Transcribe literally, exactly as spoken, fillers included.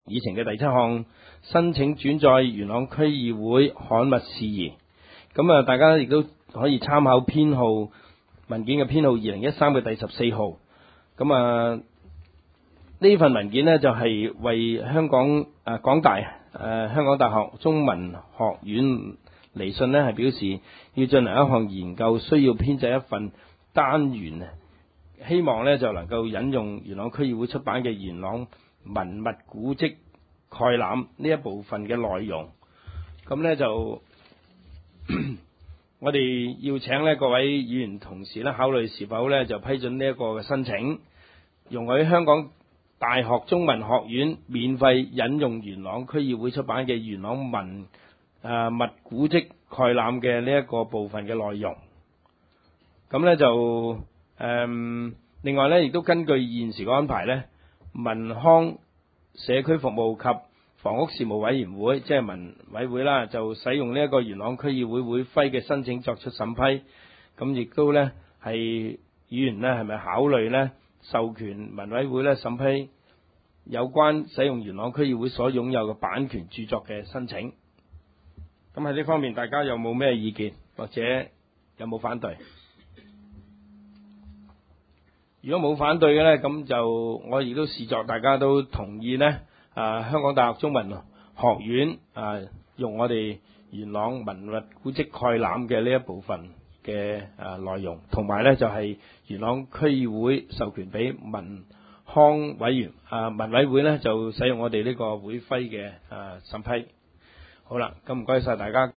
議程嘅第七項，申請轉載元朗區議會刊物事宜。咁啊，大家亦都可以參考編號文件嘅編號二零一三嘅第十四號。咁啊，呢份文件呢，就係、是、為香港誒、啊、港大誒、啊、香港大學中文學院嚟信呢，係表示要進行一項研究，需要編製一份單元，希望呢就能夠引用元朗區議會出版嘅元朗文物古蹟概覽呢一部分嘅內容。咁呢就我哋要請呢各位議員同事呢考慮是否呢就批准呢一個嘅申請，容許香港大學中文學院免費引用元朗區議會出版嘅元朗文誒物古蹟概覽嘅呢一個部分嘅內容。咁呢就誒、嗯、另外呢亦都根據現時嘅安排呢，文康社區服務及房屋事務委員會即係文委會啦，就使用呢一個元朗區議會會徽嘅申請作出審批。咁亦都呢係議員呢係咪考慮呢授權文委會呢審批有關使用元朗區議會所擁有嘅版權著作嘅申請。咁喺呢方面大家有冇咩意見，或者有冇反對？如果冇反對嘅呢，咁就我亦都視作大家都同意呢啊，香港大學中文學院啊用我哋元朗文物古蹟概覽嘅呢一部分嘅啊內容，同埋呢就係、是、元朗區議會授權俾文康委員啊文委會呢就使用我哋呢個會徽嘅啊審批。好啦，咁唔該晒大家。